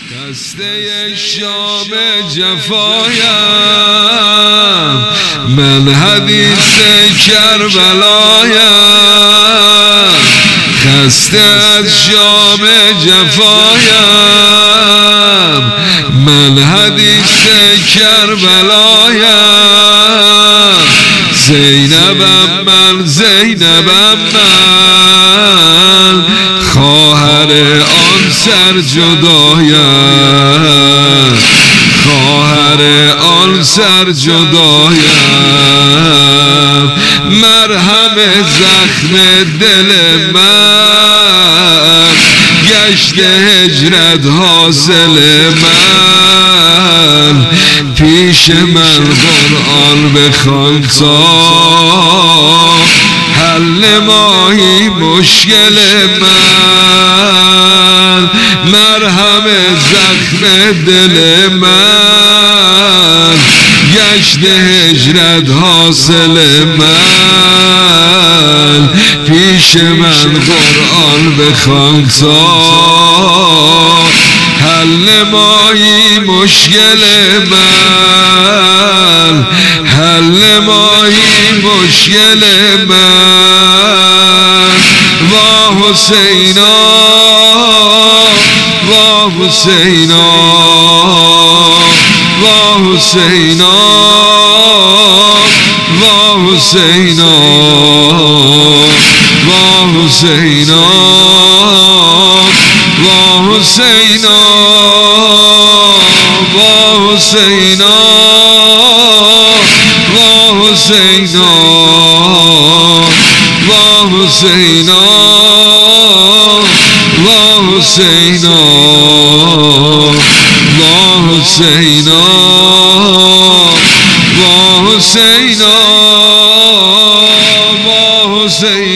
خسته شام جفایم، من حدیث کربلایم. خسته از شام جفایم، من حدیث کربلایم. زینبم من، زینبم من، خواهر آن سر جدایم، خواهر آن سر جدایم. مرهم زخم دل من، گشت هجرت حاصل من. پیش من قرآن بخوان تا حل ماهی مشکل من. مرهم زخم دل من، گشت هجرت حاصل من. پیش من قرآن بخوان تا حل ماهی مشکل من، حل ماهی مشکل من. وا حسینا وا حسینا وا حسینا وا حسینا وا حسینا وا حسینا وا حسینا وا حسینا وا حسینا وا حسینا وا حسینا وا حسینا وا حسینا.